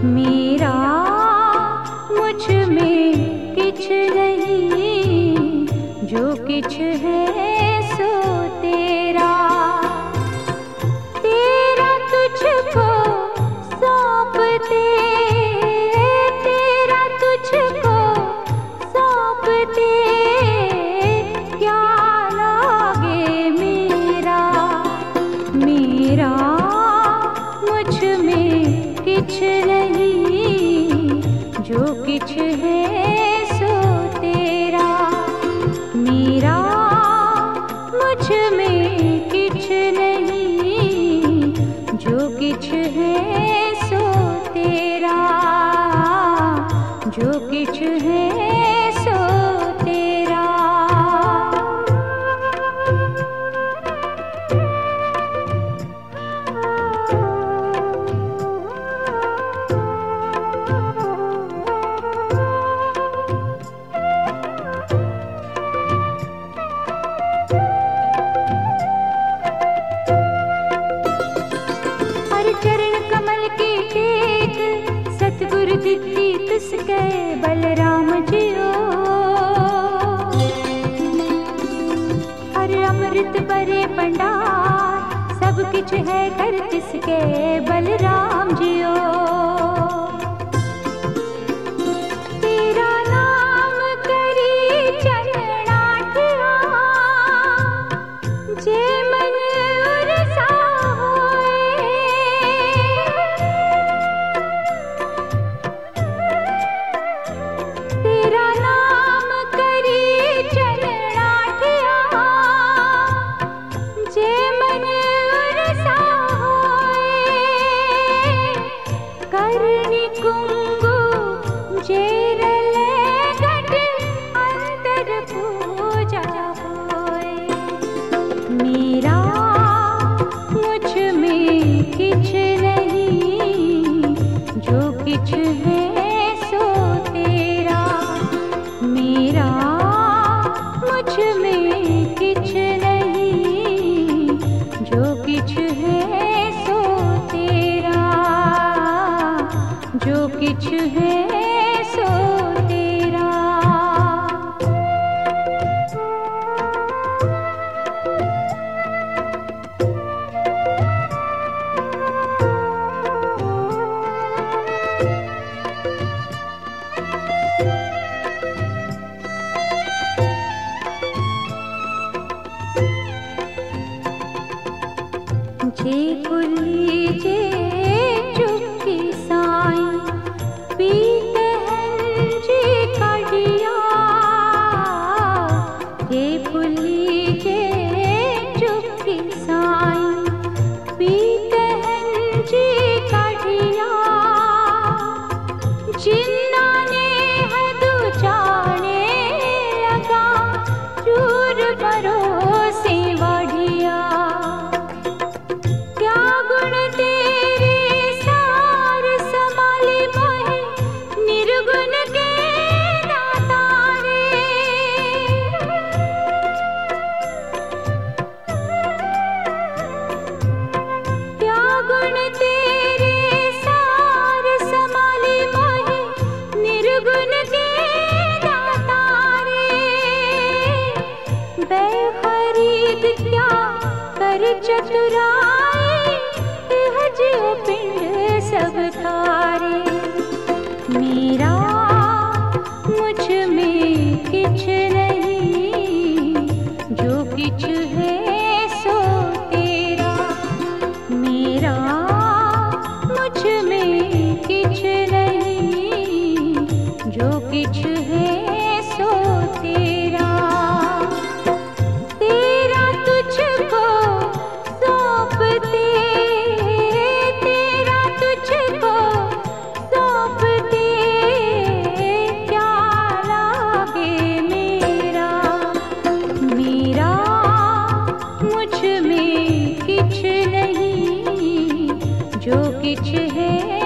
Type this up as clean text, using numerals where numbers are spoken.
मेरा मुझ में किछ नहीं, जो किछ है सो तेरा। तेरा तुझको सौंपते, तेरा तुझको सौंपते क्या लागे मेरा। मेरा मुझ में किछ नहीं, जो किछ है सो तेरा। मेरा मुझ में किछ नहीं, जो किछ है सो तेरा, जो किछ है सो तेरा। चरण कमल की टेक सतगुरु दित्ती तुसके बलराम जियो। हर अमृत भरे भंडार सब किछ है कर तिसके बलराम जियो। तेरा नाम करी चरणाठिया, जे मन उरसा मेरा मुझ में किछ नहीं, जो किछ है सो तेरा। मेरा मुझ में किछ नहीं, जो किछ है सो तेरा, जो किछ है सो तेरा। जे कुली जे चुपकी साईं पीते हैं जी कड़िया। जे कुली जे चुपकी साईं पीते हैं जी कड़िया। जिन्ना ने हद जाने लगा चूर भरोसे बढ़िया। बेखरीद क्या कर चतुराई, यह जियो पिंड सब थारे। मेरा मुझ में किछ नहीं, जो किछ है सो तेरा। मेरा मुझ में किछ नहीं, जो किछ है सो तेरा। जो किछ है